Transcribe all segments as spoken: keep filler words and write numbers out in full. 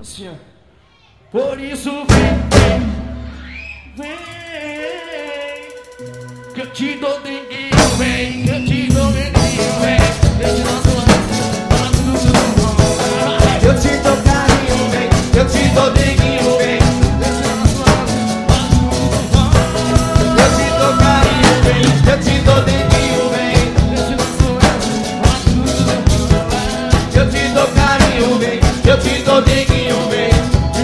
Assim, ó. Por isso vem, vem, que eu te dou denguinho, vem, que eu te dou denguinho, vem. Eu te dou carinho, vem, eu te dou denguinho, vem. Eu te dou carinho, vem, eu te dou denguinho, vem. Eu te dou carinho, vem, eu te dou denguinho, vem.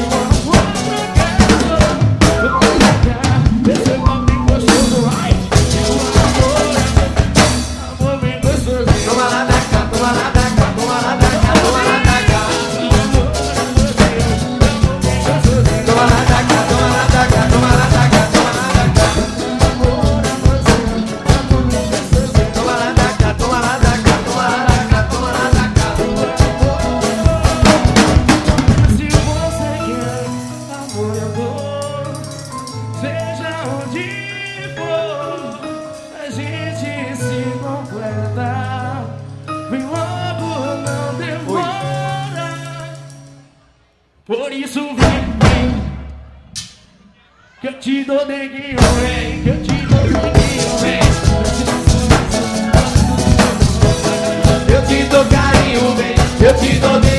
Por isso vem, vem, que eu te dou neguinho, vem, que eu te dou neguinho, vem. Eu te dou carinho, vem, eu te dou neguinho.